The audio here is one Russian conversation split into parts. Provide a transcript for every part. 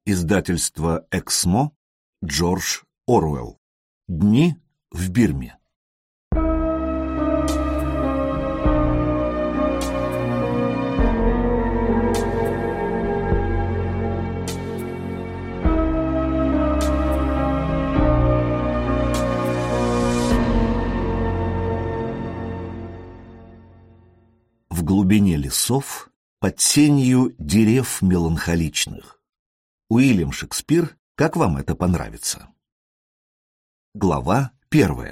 Издательство «Эксмо», Джордж Оруэлл. Дни в Бирме. В глубине лесов, под сенью дерев меланхоличных. Уильям Шекспир, как вам это понравится? Глава 1.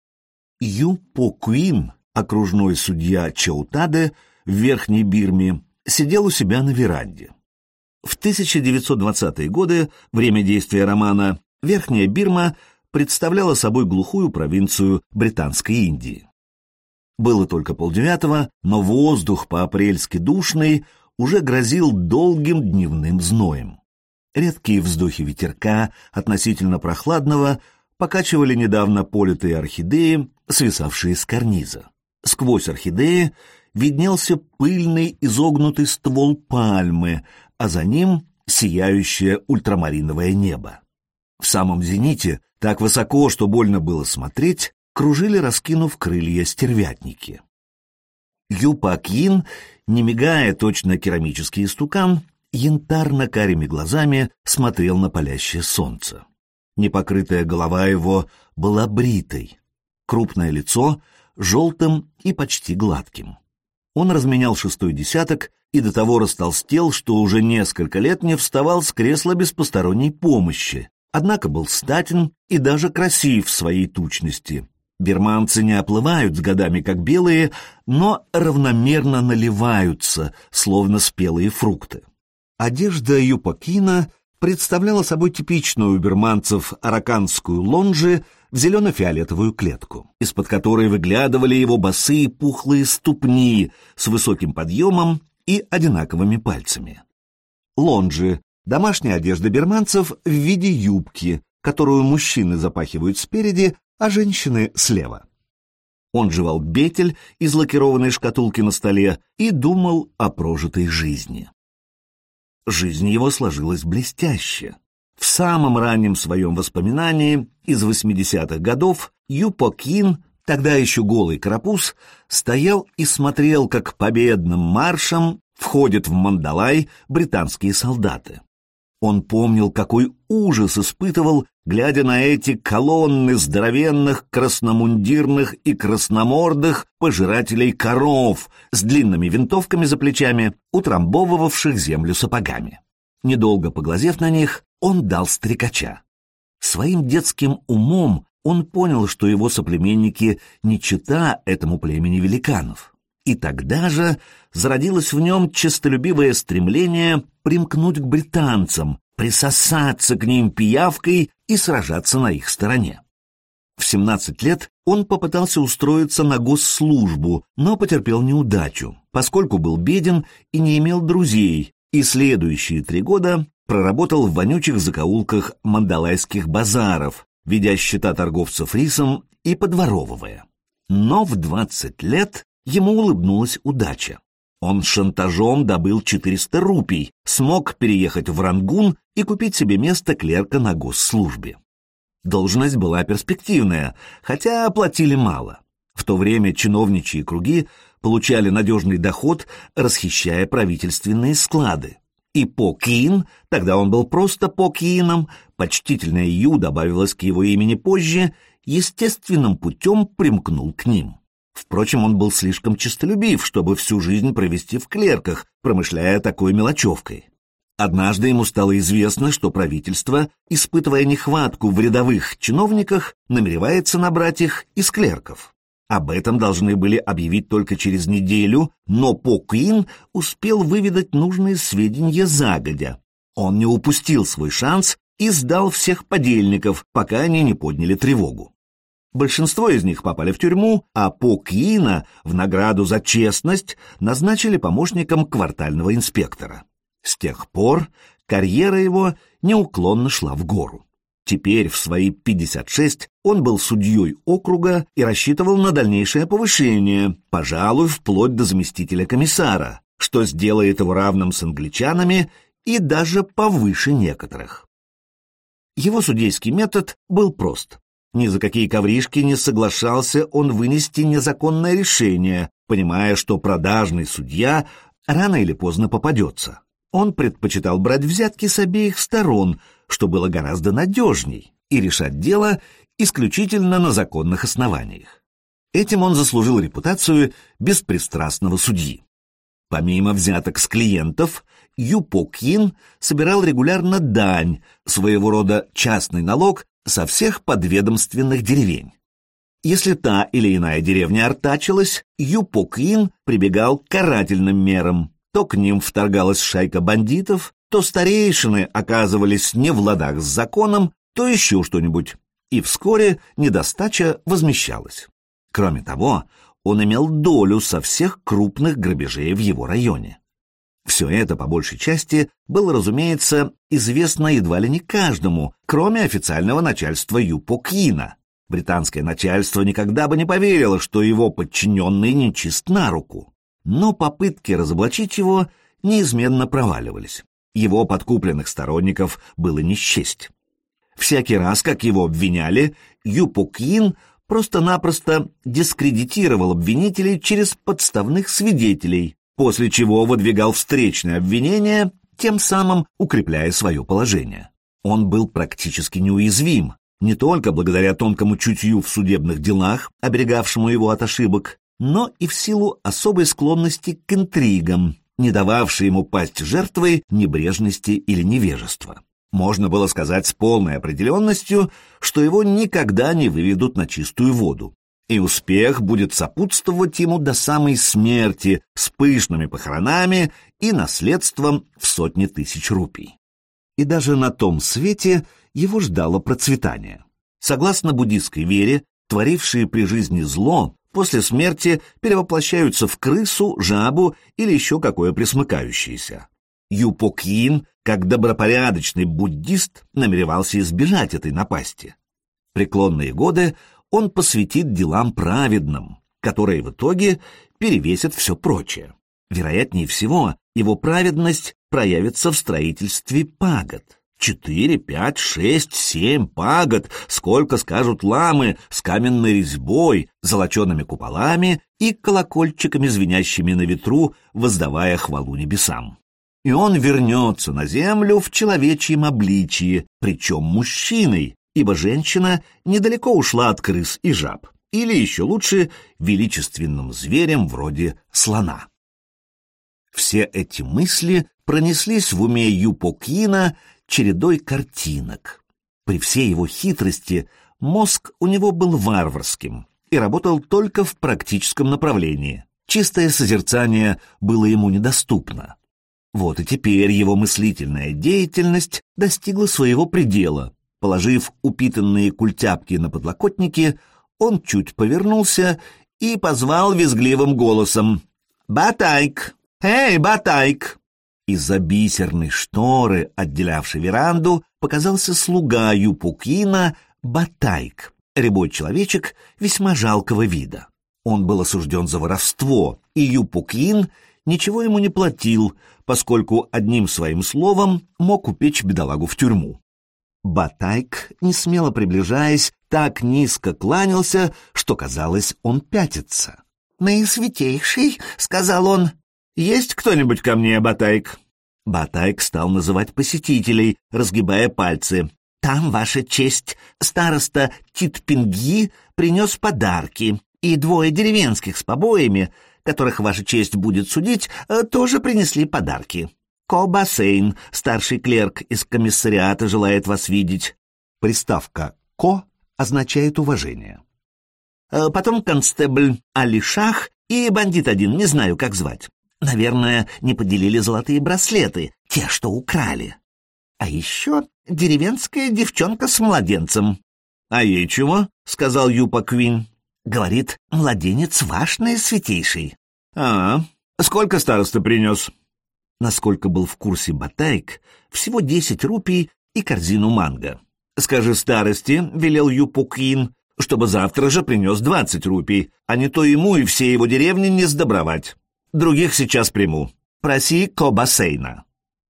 Ю По Куин, окружной судья Чаутаде в Верхней Бирме, сидел у себя на веранде. В 1920-е годы, время действия романа, Верхняя Бирма представляла собой глухую провинцию Британской Индии. Было только 8:30, но воздух по-апрельски душный уже грозил долгим дневным зноем. Редкие вздохи ветерка, относительно прохладного, покачивали недавно политые орхидеи, свисавшие с карниза. Сквозь орхидеи виднелся пыльный изогнутый ствол пальмы, а за ним сияющее ультрамариновое небо. В самом зените, так высоко, что больно было смотреть, кружили, раскинув крылья, стервятники. Ю По Куин, не мигая, точно керамический истукан, янтарно-карими глазами смотрел на палящее солнце. Непокрытая голова его была бритой, крупное лицо — желтым и почти гладким. Он разменял 6-й десяток и до того растолстел, что уже несколько лет не вставал с кресла без посторонней помощи, однако был статен и даже красив в своей тучности. Бирманцы не оплывают с годами, как белые, но равномерно наливаются, словно спелые фрукты. Одежда Ю По Куина представляла собой типичную у бирманцев араканскую лонжи в зелено-фиолетовую клетку, из-под которой выглядывали его босые пухлые ступни с высоким подъемом и одинаковыми пальцами. Лонжи — домашняя одежда бирманцев в виде юбки, которую мужчины запахивают спереди, а женщины слева. Он жевал бетель из лакированной шкатулки на столе и думал о прожитой жизни. Жизнь его сложилась блестяще. В самом раннем своем воспоминании из 80-х годов Ю По Куин, тогда еще голый карапуз, стоял и смотрел, как победным маршем входят в Мандалай британские солдаты. Он помнил, какой ужас испытывал, глядя на эти колонны здоровенных красномундирных и красномордых пожирателей коров с длинными винтовками за плечами, утрамбовывавших землю сапогами. Недолго поглазев на них, он дал стрекача. Своим детским умом он понял, что его соплеменники не чета этому племени великанов. И тогда же зародилось в нем честолюбивое стремление примкнуть к британцам, присосаться к ним пиявкой и сражаться на их стороне. В 17 лет он попытался устроиться на госслужбу, но потерпел неудачу, поскольку был беден и не имел друзей, и следующие 3 года проработал в вонючих закоулках мандалайских базаров, ведя счета торговцев рисом и подворовывая. Но в 20 лет ему улыбнулась удача. Он шантажом добыл 400 рупий, смог переехать в Рангун и купить себе место клерка на госслужбе. Должность была перспективная, хотя платили мало. В то время чиновничьи круги получали надежный доход, расхищая правительственные склады. И По Куин, тогда он был просто По Куином, почтительное Ю добавилось к его имени позже, естественным путем примкнул к ним. Впрочем, он был слишком честолюбив, чтобы всю жизнь провести в клерках, промышляя такой мелочевкой. Однажды ему стало известно, что правительство, испытывая нехватку в рядовых чиновниках, намеревается набрать их из клерков. Об этом должны были объявить только через неделю, но По Куин успел выведать нужные сведения загодя. Он не упустил свой шанс и сдал всех подельников, пока они не подняли тревогу. Большинство из них попали в тюрьму, а По Куина в награду за честность назначили помощником квартального инспектора. С тех пор карьера его неуклонно шла в гору. Теперь, в свои 56, он был судьей округа и рассчитывал на дальнейшее повышение, пожалуй, вплоть до заместителя комиссара, что сделает его равным с англичанами и даже повыше некоторых. Его судейский метод был прост. Ни за какие ковришки не соглашался он вынести незаконное решение, понимая, что продажный судья рано или поздно попадется. Он предпочитал брать взятки с обеих сторон, что было гораздо надежней, и решать дело исключительно на законных основаниях. Этим он заслужил репутацию беспристрастного судьи. Помимо взяток с клиентов, Ю По Кин собирал регулярно дань, своего рода частный налог, со всех подведомственных деревень. Если та или иная деревня артачилась, Ю По Кин прибегал к карательным мерам. То к ним вторгалась шайка бандитов, то старейшины оказывались не в ладах с законом, то еще что-нибудь, и вскоре недостача возмещалась. Кроме того, он имел долю со всех крупных грабежей в его районе. Все это, по большей части, было, разумеется, известно едва ли не каждому, кроме официального начальства Ю По Кина. Британское начальство никогда бы не поверило, что его подчиненный нечист на руку. Но попытки разоблачить его неизменно проваливались. Его подкупленных сторонников было не счесть. Всякий раз, как его обвиняли, Ю По Кин просто-напросто дискредитировал обвинителей через подставных свидетелей, после чего выдвигал встречные обвинения, тем самым укрепляя свое положение. Он был практически неуязвим, не только благодаря тонкому чутью в судебных делах, оберегавшему его от ошибок, но и в силу особой склонности к интригам, не дававшей ему пасть жертвой небрежности или невежества. Можно было сказать с полной определенностью, что его никогда не выведут на чистую воду, и успех будет сопутствовать ему до самой смерти с пышными похоронами и наследством в сотни тысяч рупий. И даже на том свете его ждало процветание. Согласно буддистской вере, творившие при жизни зло после смерти перевоплощаются в крысу, жабу или еще какое пресмыкающееся. Ю По Кин, как добропорядочный буддист, намеревался избежать этой напасти. В преклонные годы он посвятит делам праведным, которые в итоге перевесят все прочее. Вероятнее всего, его праведность проявится в строительстве пагод. 4, 5, 6, 7 пагод, сколько скажут ламы, с каменной резьбой, золочеными куполами и колокольчиками, звенящими на ветру, воздавая хвалу небесам. И он вернется на землю в человечьем обличии, причем мужчиной, ибо женщина недалеко ушла от крыс и жаб, или еще лучше, величественным зверем вроде слона. Все эти мысли пронеслись в уме Ю По Кина чередой картинок. При всей его хитрости мозг у него был варварским и работал только в практическом направлении. Чистое созерцание было ему недоступно. Вот и теперь его мыслительная деятельность достигла своего предела. Положив упитанные культяпки на подлокотники, он чуть повернулся и позвал визгливым голосом: «Батайк! Эй, Батайк!» Из-за бисерной шторы, отделявшей веранду, показался слуга Ю По Кина Батайк, рябой человечек весьма жалкого вида. Он был осужден за воровство, и Ю По Кин ничего ему не платил, поскольку одним своим словом мог упечь бедолагу в тюрьму. Батайк, несмело приближаясь, так низко кланялся, что, казалось, он пятится. «Наисвятейший», — сказал он, — «есть кто-нибудь ко мне, Батайк?» Батайк стал называть посетителей, разгибая пальцы. «Там, ваша честь, староста Титпингьи принес подарки, и 2 деревенских с побоями, которых ваша честь будет судить, тоже принесли подарки. Ко Бассейн, старший клерк из комиссариата, желает вас видеть». Приставка «ко» означает уважение. Потом констебль Алишах и бандит один, не знаю, как звать. Наверное, не поделили золотые браслеты, те, что украли. А еще деревенская девчонка с младенцем. «А ей чего?» — сказал Ю По Кин. «Говорит, младенец ваш, наисвятейший». «А, сколько староста принес?» Насколько был в курсе Батайк, всего 10 рупий и корзину манго. «Скажи старости», — велел Ю По Кин, — «чтобы завтра же принес 20 рупий, а не то ему и всей его деревне не сдобровать. Других сейчас приму. Проси Ко Бассейна».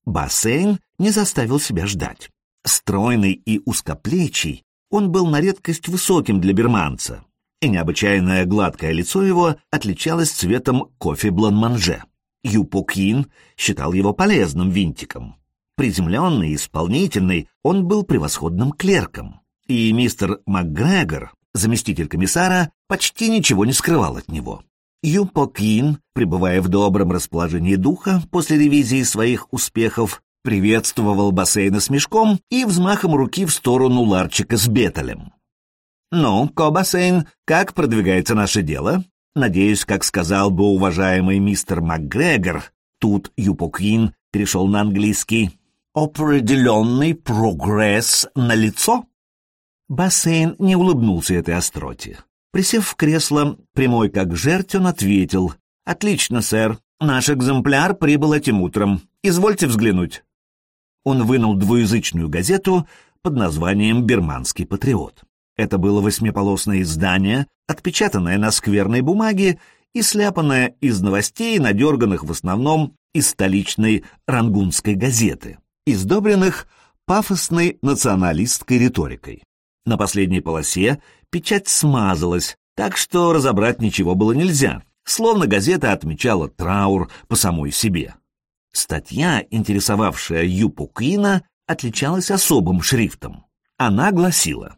Бассейн не заставил себя ждать. Стройный и узкоплечий, он был на редкость высоким для бирманца, и необычайное гладкое лицо его отличалось цветом кофе бланманже. Юпокин считал его полезным винтиком. Приземленный и исполнительный, он был превосходным клерком, и мистер МакГрегор, заместитель комиссара, почти ничего не скрывал от него. Юпокин, пребывая в добром расположении духа после ревизии своих успехов, приветствовал Бассейна с мешком и взмахом руки в сторону ларчика с бетелем. «Ну, Бассейн, как продвигается наше дело? Надеюсь, как сказал бы уважаемый мистер МакГрегор», тут Юпокин перешел на английский, «определенный прогресс налицо?» Бассейн не улыбнулся этой остроте. Присев в кресло, прямой как жерть, он ответил: «Отлично, сэр. Наш экземпляр прибыл этим утром. Извольте взглянуть». Он вынул двуязычную газету под названием «Бирманский патриот». Это было восьмиполосное издание, отпечатанное на скверной бумаге и сляпанное из новостей, надерганных в основном из столичной рангунской газеты, издобренных пафосной националистской риторикой. На последней полосе печать смазалась, так что разобрать ничего было нельзя, словно газета отмечала траур по самой себе. Статья, интересовавшая Юпокина, отличалась особым шрифтом. Она гласила: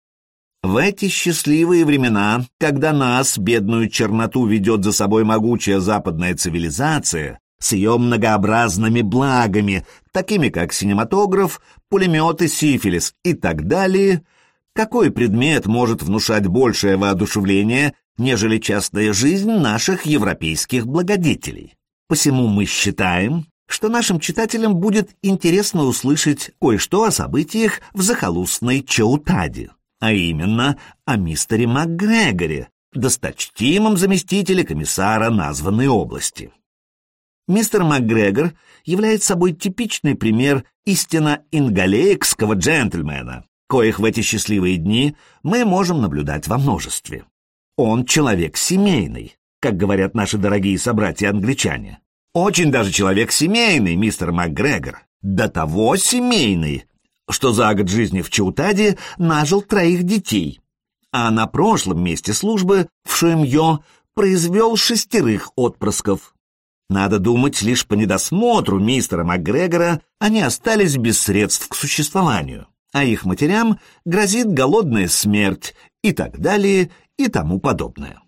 «В эти счастливые времена, когда нас, бедную черноту, ведет за собой могучая западная цивилизация с ее многообразными благами, такими как синематограф, пулеметы, сифилис и так далее, какой предмет может внушать большее воодушевление, нежели частная жизнь наших европейских благодетелей? Посему мы считаем, что нашим читателям будет интересно услышать кое-что о событиях в захолустной Чаутаде, а именно о мистере МакГрегоре, досточтимом заместителе комиссара названной области. Мистер МакГрегор является собой типичный пример истинно ингалейкского джентльмена, коих в эти счастливые дни мы можем наблюдать во множестве. Он человек семейный, как говорят наши дорогие собратья-англичане. Очень даже человек семейный, мистер МакГрегор. До того семейный, что за год жизни в Чаутаде нажил 3 детей, а на прошлом месте службы в Шуэмьё произвел 6 отпрысков. Надо думать, лишь по недосмотру мистера МакГрегора они остались без средств к существованию, а их матерям грозит голодная смерть и так далее и тому подобное.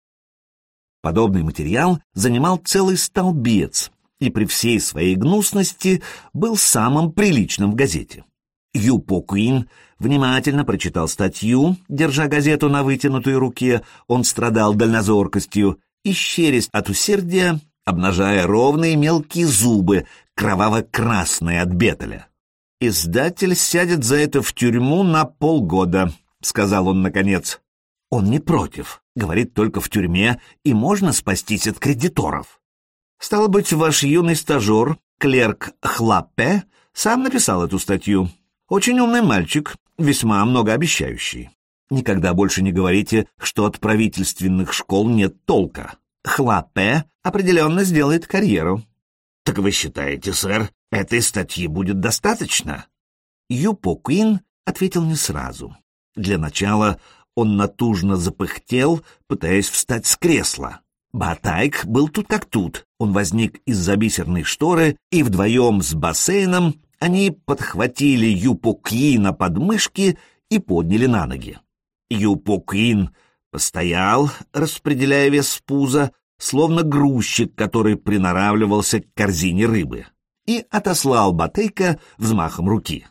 Подобный материал занимал целый столбец и при всей своей гнусности был самым приличным в газете. Юпокин внимательно прочитал статью, держа газету на вытянутой руке, он страдал дальнозоркостью и, щерясь от усердия, обнажая ровные мелкие зубы, кроваво-красные от бетеля. «Издатель сядет за это в тюрьму на полгода», — сказал он наконец. «Он не против, говорит, только в тюрьме и можно спастись от кредиторов. Стало быть, ваш юный стажер, клерк Хлаппе, сам написал эту статью. Очень умный мальчик, весьма многообещающий. Никогда больше не говорите, что от правительственных школ нет толка. Хлаппе определенно сделает карьеру». «Так вы считаете, сэр, этой статьи будет достаточно?» Юпокин ответил не сразу. Для начала он натужно запыхтел, пытаясь встать с кресла. Батайк был тут как тут. Он возник из-за бисерной шторы, и вдвоем с Бассейном они подхватили Юпокина под мышки и подняли на ноги. Юпокин постоял, распределяя вес пуза, словно грузчик, который приноравливался к корзине рыбы, и отослал Батейка взмахом руки.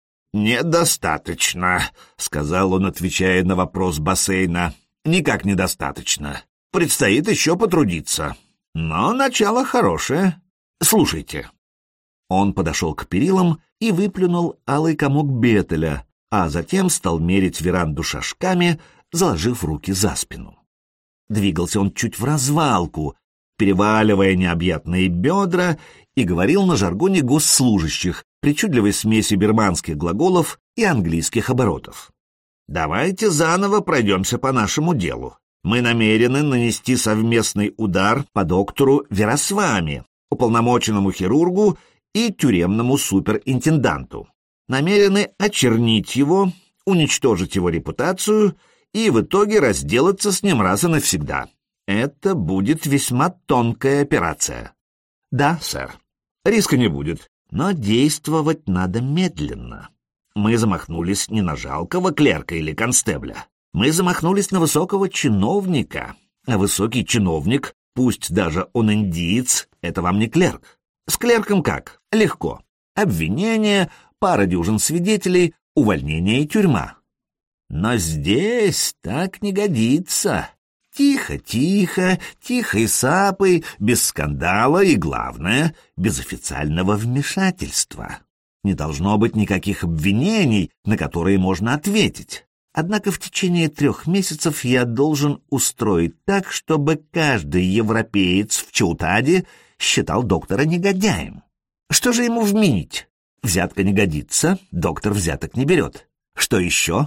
«Недостаточно», — сказал он, отвечая на вопрос Бассейна. «Никак недостаточно. Предстоит еще потрудиться. Но начало хорошее. Слушайте». Он подошел к перилам и выплюнул алый комок бетеля, а затем стал мерить веранду шажками, заложив руки за спину. Двигался он чуть в развалку, переваливая необъятные бедра, и говорил на жаргоне госслужащих, причудливой смеси бирманских глаголов и английских оборотов. «Давайте заново пройдемся по нашему делу. Мы намерены нанести совместный удар по доктору Верасвами, уполномоченному хирургу и тюремному суперинтенданту. Намерены очернить его, уничтожить его репутацию и в итоге разделаться с ним раз и навсегда. Это будет весьма тонкая операция. Да, сэр. Риска не будет, но действовать надо медленно. Мы замахнулись не на жалкого клерка или констебля. Мы замахнулись на высокого чиновника. А высокий чиновник, пусть даже он индиец, это вам не клерк. С клерком как? Легко. Обвинение, пара дюжин свидетелей, увольнение и тюрьма. Но здесь так не годится. Тихо, тихо, тихой сапой, без скандала и, главное, без официального вмешательства. Не должно быть никаких обвинений, на которые можно ответить. Однако в течение 3 месяцев я должен устроить так, чтобы каждый европеец в Чаутаде считал доктора негодяем. Что же ему вменить? Взятка не годится, доктор взяток не берет. Что еще?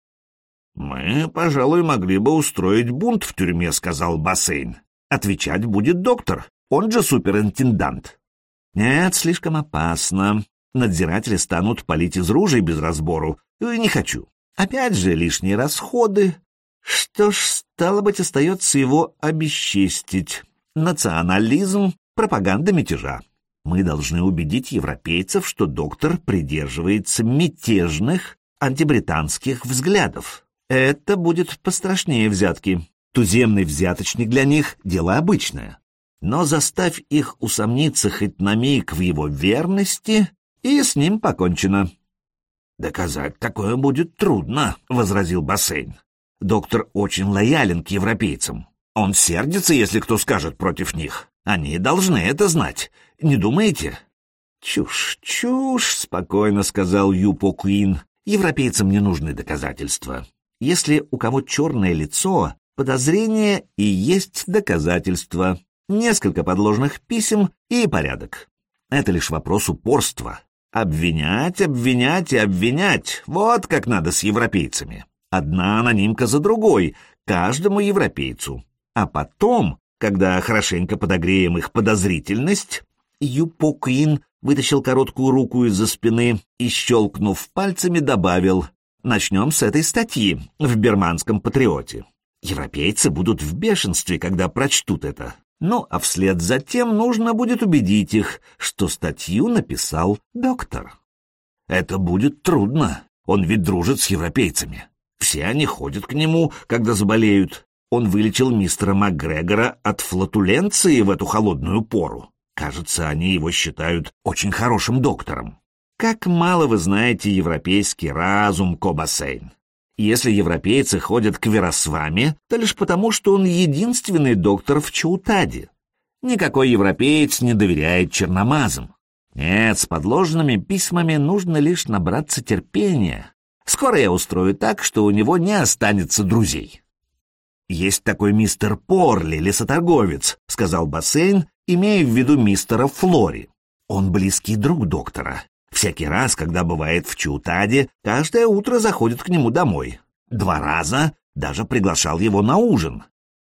«Мы, пожалуй, могли бы устроить бунт в тюрьме», — сказал Бассейн. «Отвечать будет доктор, он же суперинтендант». «Нет, слишком опасно. Надзиратели станут палить из ружей без разбору. И не хочу. Опять же, лишние расходы. Что ж, стало быть, остается его обесчестить. Национализм, пропаганда мятежа. Мы должны убедить европейцев, что доктор придерживается мятежных антибританских взглядов. Это будет пострашнее взятки. Туземный взяточник для них — дело обычное. Но заставь их усомниться хоть на миг в его верности, и с ним покончено». «Доказать такое будет трудно», — возразил Бассейн. «Доктор очень лоялен к европейцам. Он сердится, если кто скажет против них. Они должны это знать. Не думаете?» «Чушь, чушь», — спокойно сказал Юпо Куин. «Европейцам не нужны доказательства. Если у кого черное лицо, подозрение и есть доказательства. Несколько подложных писем и порядок. Это лишь вопрос упорства. Обвинять, обвинять и обвинять — вот как надо с европейцами. Одна анонимка за другой, каждому европейцу. А потом, когда хорошенько подогреем их подозрительность...» Юпо Куин вытащил короткую руку из-за спины и, щелкнув пальцами, добавил: «Начнем с этой статьи в «Бирманском патриоте». Европейцы будут в бешенстве, когда прочтут это. Ну, а вслед за тем нужно будет убедить их, что статью написал доктор. Это будет трудно, он ведь дружит с европейцами. Все они ходят к нему, когда заболеют. Он вылечил мистера МакГрегора от флатуленции в эту холодную пору. Кажется, они его считают очень хорошим доктором. Как мало вы знаете европейский разум, Кобасейн. Если европейцы ходят к Верасвами, то лишь потому, что он единственный доктор в Чаутаде. Никакой европеец не доверяет черномазам. Нет, с подложными письмами нужно лишь набраться терпения. Скоро я устрою так, что у него не останется друзей. «Есть такой мистер Порли, лесоторговец», — сказал Бассейн, имея в виду мистера Флори. «Он близкий друг доктора. Всякий раз, когда бывает в Чаутаде, каждое утро заходит к нему домой. 2 раза даже приглашал его на ужин.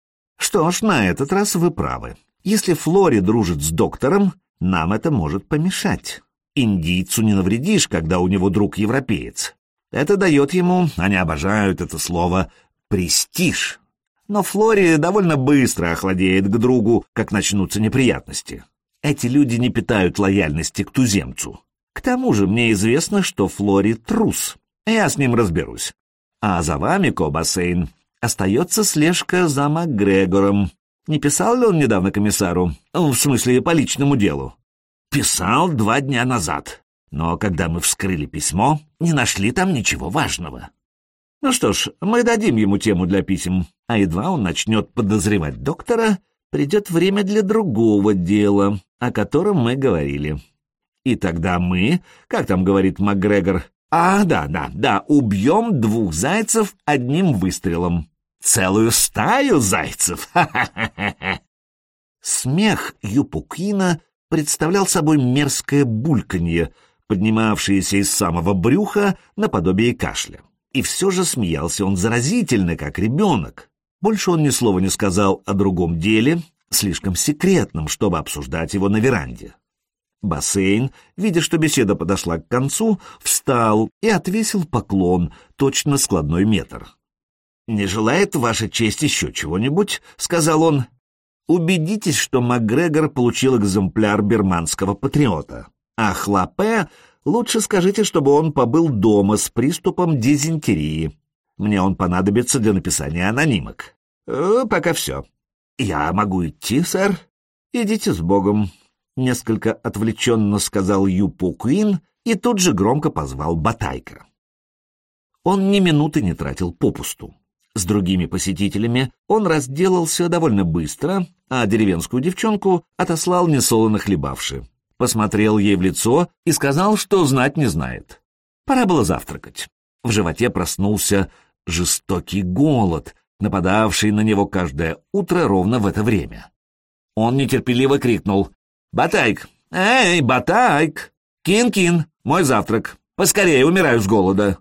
Что ж, на этот раз вы правы. Если Флори дружит с доктором, нам это может помешать. Индийцу не навредишь, когда у него друг европеец. Это дает ему, они обожают это слово, престиж. Но Флори довольно быстро охладеет к другу, как начнутся неприятности. Эти люди не питают лояльности к туземцу. К тому же мне известно, что Флори трус. Я с ним разберусь. А за вами, Кобасейн, остается слежка за МакГрегором. Не писал ли он недавно комиссару? В смысле, по личному делу? Писал 2 дня назад. Но когда мы вскрыли письмо, не нашли там ничего важного. Ну что ж, мы дадим ему тему для писем. А едва он начнет подозревать доктора, придет время для другого дела, о котором мы говорили. И тогда мы, как там говорит МакГрегор, да, убьем 2 зайцев одним выстрелом. Целую стаю зайцев! Ха-ха-ха-ха! Смех Юпо Куина представлял собой мерзкое бульканье, поднимавшееся из самого брюха наподобие кашля. И все же смеялся он заразительно, как ребенок. Больше он ни слова не сказал о другом деле, слишком секретном, чтобы обсуждать его на веранде. Бассейн, видя, что беседа подошла к концу, встал и отвесил поклон, точно складной метр. «Не желает ваша честь еще чего-нибудь?» — сказал он. «Убедитесь, что Макгрегор получил экземпляр бирманского патриота. А Хлапе лучше скажите, чтобы он побыл дома с приступом дизентерии. Мне он понадобится для написания анонимок. Пока все. Я могу идти, сэр? Идите с Богом». Несколько отвлеченно сказал Юпо Куин и тут же громко позвал Батайка. Он ни минуты не тратил попусту. С другими посетителями он разделался довольно быстро, а деревенскую девчонку отослал несолоно хлебавши. Посмотрел ей в лицо и сказал, что знать не знает. Пора было завтракать. В животе проснулся жестокий голод, нападавший на него каждое утро ровно в это время. Он нетерпеливо крикнул: «Батайк! Эй, Батайк! Кин-кин, мой завтрак! Поскорее, умираю с голода!»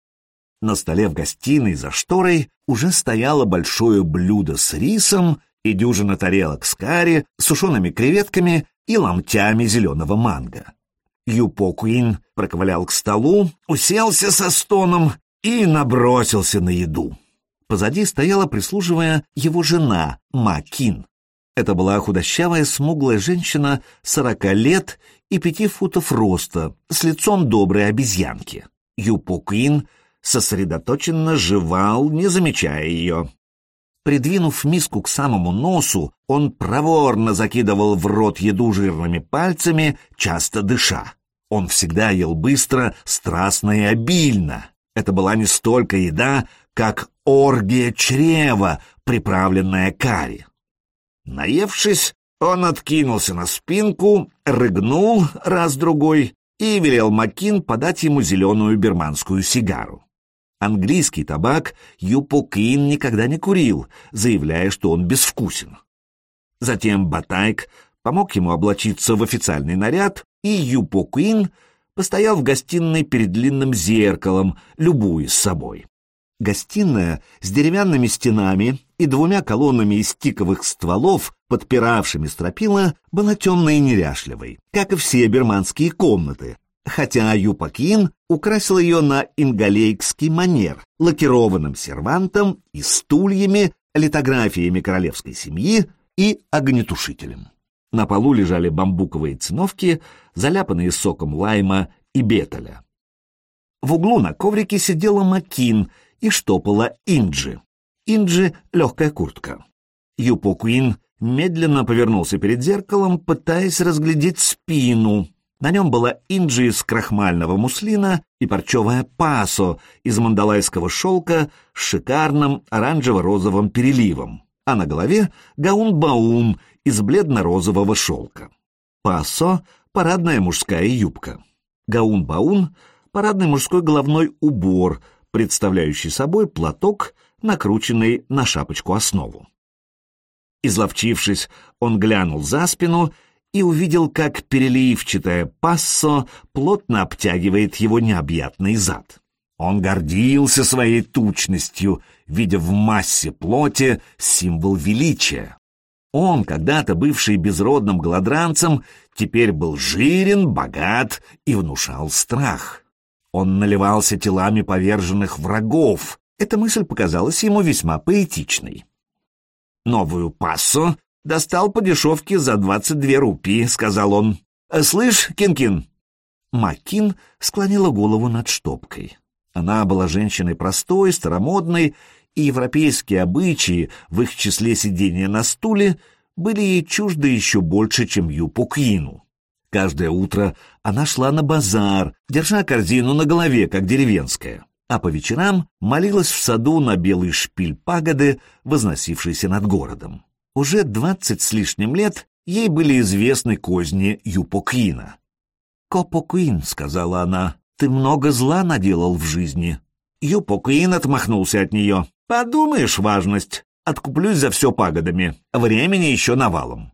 На столе в гостиной за шторой уже стояло большое блюдо с рисом и дюжина тарелок с карри, сушеными креветками и ломтями зеленого манго. Юпо Куин проковылял к столу, уселся со стоном и набросился на еду. Позади стояла, прислуживая, его жена Ма Кин. Это была худощавая, смуглая женщина 40 лет и 5 футов роста, с лицом доброй обезьянки. Юпо Куин сосредоточенно жевал, не замечая ее. Придвинув миску к самому носу, он проворно закидывал в рот еду жирными пальцами, часто дыша. Он всегда ел быстро, страстно и обильно. Это была не столько еда, как оргия чрева, приправленная карри. Наевшись, он откинулся на спинку, рыгнул раз-другой и велел Макин подать ему зеленую бирманскую сигару. Английский табак Юпо Куин никогда не курил, заявляя, что он безвкусен. Затем Батайк помог ему облачиться в официальный наряд, и Юпо Куин постоял в гостиной перед длинным зеркалом, любуясь собой. Гостиная с деревянными стенами и 2 колоннами из тиковых стволов, подпиравшими стропила, была темной и неряшливой, как и все бирманские комнаты, хотя Юпо Куин украсил ее на ингалейкский манер, лакированным сервантом и стульями, литографиями королевской семьи и огнетушителем. На полу лежали бамбуковые циновки, заляпанные соком лайма и бетеля. В углу на коврике сидела Макин и штопала Инджи. Инджи — легкая куртка. Юпо Куин медленно повернулся перед зеркалом, пытаясь разглядеть спину. На нем была Инджи из крахмального муслина и парчевая пасо из мандалайского шелка с шикарным оранжево-розовым переливом, а на голове гаун-баун из бледно-розового шелка. Пасо — парадная мужская юбка. Гаун-баун — парадный мужской головной убор, представляющий собой платок, накрученный на шапочку-основу. Изловчившись, он глянул за спину и увидел, как переливчатое пассо плотно обтягивает его необъятный зад. Он гордился своей тучностью, видя в массе плоти символ величия. Он, когда-то бывший безродным голодранцем, теперь был жирен, богат и внушал страх. Он наливался телами поверженных врагов. Эта мысль показалась ему весьма поэтичной. «Новую пассо достал по дешевке за 22 рупии», — сказал он. «Слышь, Кин-Кин?» Макин склонила голову над штопкой. Она была женщиной простой, старомодной, и европейские обычаи, в их числе сидения на стуле, были ей чужды еще больше, чем Юпо Куину. Каждое утро она шла на базар, держа корзину на голове, как деревенская, а по вечерам молилась в саду на белый шпиль пагоды, возносившийся над городом. Уже 20 с лишним лет ей были известны козни Юпо Куина. «Копо Куин», — сказала она, — «ты много зла наделал в жизни». Юпо Куин отмахнулся от нее. «Подумаешь, важность. Откуплюсь за все пагодами. Времени еще навалом».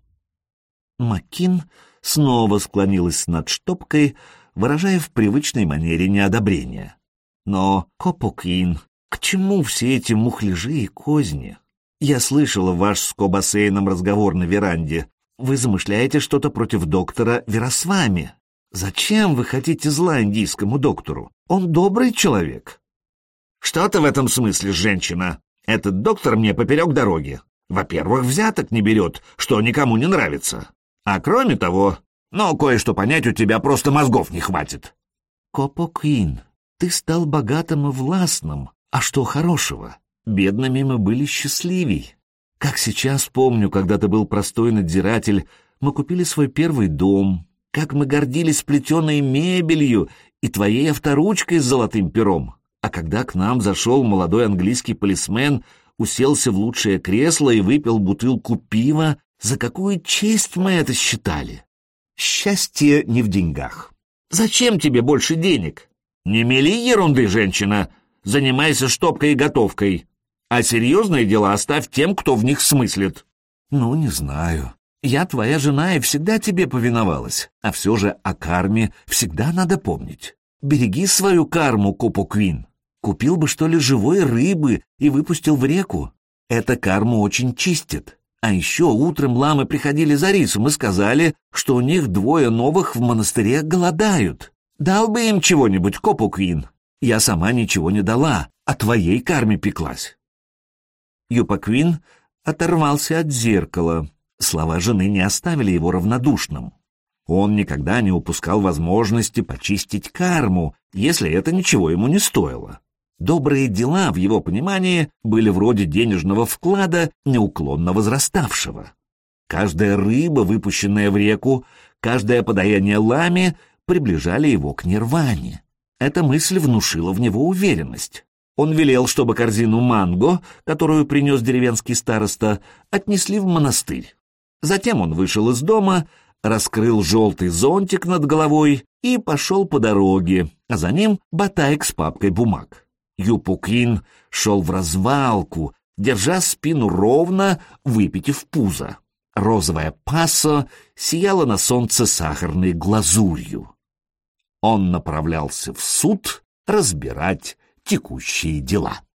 Макин снова склонилась над штопкой, выражая в привычной манере неодобрение. «Но, Копо Куин, к чему все эти мухляжи и козни? Я слышала ваш с Кобасейном разговор на веранде. вы замышляете что-то против доктора Верасвами. Зачем вы хотите зла индийскому доктору? Он добрый человек». «Что-то в этом смысле, женщина. Этот доктор мне поперек дороги. Во-первых, взяток не берет, что никому не нравится. А кроме того, кое-что понять у тебя просто мозгов не хватит». «Копо Квин, ты стал богатым и властным. А что хорошего? Бедными мы были счастливей. Как сейчас помню, когда ты был простой надзиратель, мы купили свой первый дом, как мы гордились плетеной мебелью и твоей авторучкой с золотым пером. А когда к нам зашел молодой английский полисмен, уселся в лучшее кресло и выпил бутылку пива, за какую честь мы это считали? Счастье не в деньгах. Зачем тебе больше денег? Не мели ерунды, женщина. Занимайся штопкой и готовкой. А серьезные дела оставь тем, кто в них смыслит». «Не знаю. Я твоя жена и всегда тебе повиновалась. А все же о карме всегда надо помнить. Береги свою карму, Копо Квин. Купил бы, что ли, живой рыбы и выпустил в реку. Эта карму очень чистит. А еще утром ламы приходили за рисом и сказали, что у них 2 новых в монастыре голодают. Дал бы им чего-нибудь, Копо Квин. Я сама ничего не дала, о твоей карме пеклась». Юпа Квин оторвался от зеркала. Слова жены не оставили его равнодушным. Он никогда не упускал возможности почистить карму, если это ничего ему не стоило. Добрые дела, в его понимании, были вроде денежного вклада, неуклонно возраставшего. Каждая рыба, выпущенная в реку, каждое подаяние ламе приближали его к нирване. Эта мысль внушила в него уверенность. Он велел, чтобы корзину манго, которую принес деревенский староста, отнесли в монастырь. Затем он вышел из дома, раскрыл желтый зонтик над головой и пошел по дороге, а за ним батайк с папкой бумаг. Юпа Квин шел в развалку, держа спину ровно, выпитив пузо. Розовая пассо сияла на солнце сахарной глазурью. Он направлялся в суд разбирать текущие дела.